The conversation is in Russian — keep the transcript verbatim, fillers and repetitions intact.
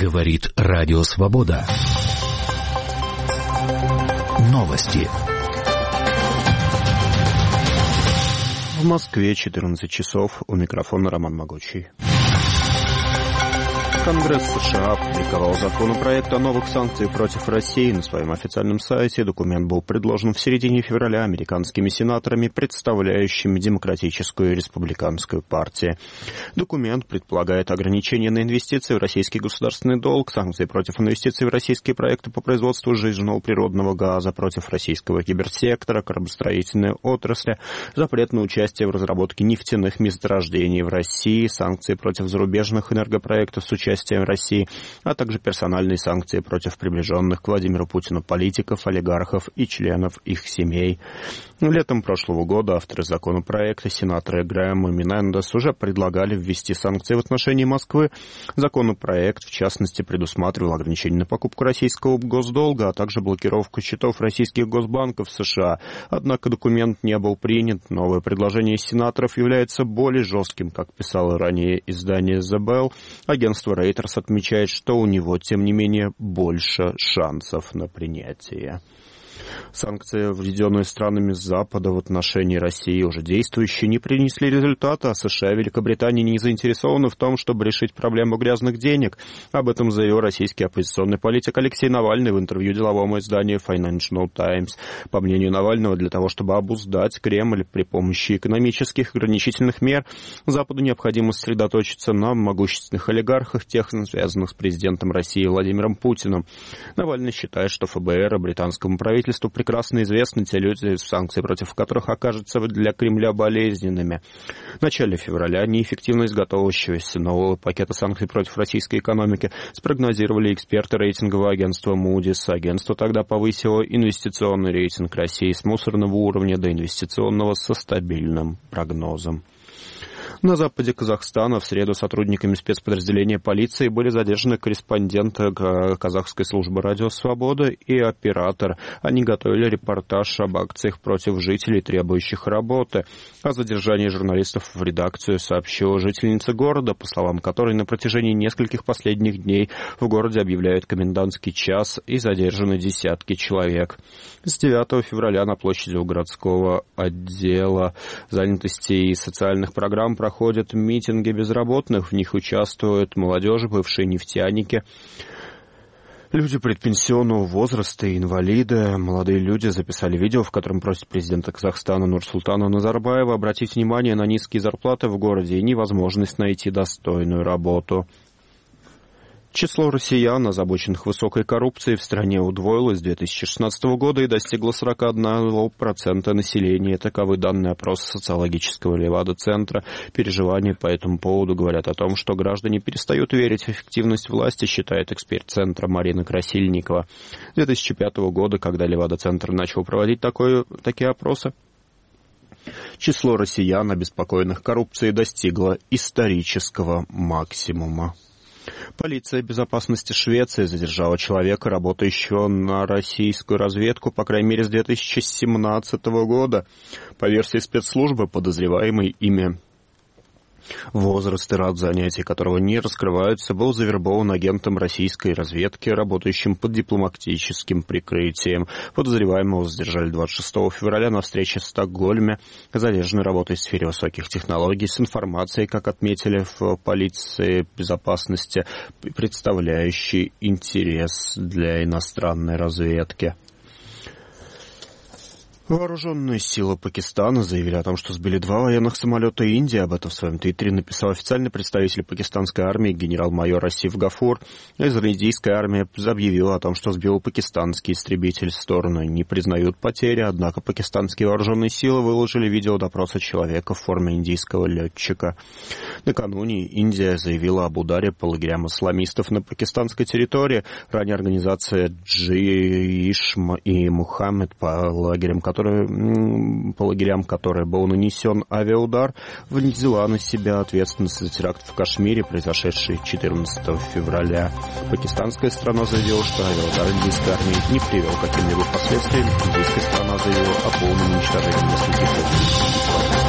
Говорит Радио Свобода. Новости. В Москве четырнадцать часов. У микрофона Роман Могучий. Конгресс США опубликовал законопроект о новых санкциях против России на своем официальном сайте. Документ был предложен в середине февраля американскими сенаторами, представляющими Демократическую и Республиканскую партии. Документ предполагает ограничения на инвестиции в российский государственный долг, санкции против инвестиций в российские проекты по производству сжиженного природного газа, против российского киберсектора, кораблестроительной отрасли, запрет на участие в разработке нефтяных месторождений в России, санкции против зарубежных энергопроектов с участием России, а также персональные санкции против приближенных к Владимиру Путину политиков, олигархов и членов их семей. Летом прошлого года авторы законопроекта, сенаторы Грэм и Менендес, уже предлагали ввести санкции в отношении Москвы. Законопроект, в частности, предусматривал ограничение на покупку российского госдолга, а также блокировку счетов российских госбанков в США. Однако документ не был принят. Новое предложение сенаторов является более жестким, как писало ранее издание The Bell. Агентство Reuters отмечает, что у него, тем не менее, больше шансов на принятие. Санкции, введенные странами Запада в отношении России, уже действующие, не принесли результата, а США и Великобритания не заинтересованы в том, чтобы решить проблему грязных денег. Об этом заявил российский оппозиционный политик Алексей Навальный в интервью деловому изданию Financial Times. По мнению Навального, для того, чтобы обуздать Кремль при помощи экономических ограничительных мер, Западу необходимо сосредоточиться на могущественных олигархах, тех, связанных с президентом России Владимиром Путиным. Навальный считает, что ФБР и британскому правительству прекрасно известны те люди, санкции против которых окажутся для Кремля болезненными. В начале февраля неэффективность готовящегося нового пакета санкций против российской экономики спрогнозировали эксперты рейтингового агентства Moody's. Агентство тогда повысило инвестиционный рейтинг России с мусорного уровня до инвестиционного со стабильным прогнозом. На западе Казахстана в среду сотрудниками спецподразделения полиции были задержаны корреспондент казахской службы «Радио Свобода» и оператор. Они готовили репортаж об акциях против жителей, требующих работы. О задержании журналистов в редакцию сообщила жительница города, по словам которой на протяжении нескольких последних дней в городе объявляют комендантский час и задержаны десятки человек. С девятого февраля на площади у городского отдела занятости и социальных программ проходят Проходят митинги безработных, в них участвуют молодежь, бывшие нефтяники, люди предпенсионного возраста и инвалиды. Молодые люди записали видео, в котором просят президента Казахстана Нурсултана Назарбаева обратить внимание на низкие зарплаты в городе и невозможность найти достойную работу. Число россиян, озабоченных высокой коррупцией, в стране удвоилось с две тысячи шестнадцатого года и достигло сорок один процент населения. Таковы данные опроса социологического Левада-центра. Переживания по этому поводу говорят о том, что граждане перестают верить в эффективность власти, считает эксперт центра Марина Красильникова. С две тысячи пятого года, когда Левада-центр начал проводить такое, такие опросы, число россиян, обеспокоенных коррупцией, достигло исторического максимума. Полиция безопасности Швеции задержала человека, работающего на российскую разведку, по крайней мере, с две тысячи семнадцатого года. По версии спецслужбы, подозреваемый ими возраст и род занятий которого не раскрываются, был завербован агентом российской разведки, работающим под дипломатическим прикрытием. Подозреваемого задержали двадцать шестого февраля на встрече в Стокгольме. Задержанный работает в сфере высоких технологий с информацией, как отметили в полиции безопасности, представляющей интерес для иностранной разведки. Вооруженные силы Пакистана заявили о том, что сбили два военных самолета Индии. Об этом в своем твиттере написал официальный представитель пакистанской армии генерал-майор Асиф Гафур. Израильская армия объявила о том, что сбил пакистанский истребитель. Стороны не признают потери, однако пакистанские вооруженные силы выложили видео допроса человека в форме индийского летчика. Накануне Индия заявила об ударе по лагерям исламистов на пакистанской территории. Ранее организация Джишм и Мухаммед по лагерям, которые по лагерям, которые был нанесен авиаудар, взяла на себя ответственность за теракт в Кашмире, произошедший четырнадцатого февраля. Пакистанская страна заявила, что авиаудар индийской армии не привел к каким-либо последствиям. Индийская страна заявила о полном уничтожении нескольких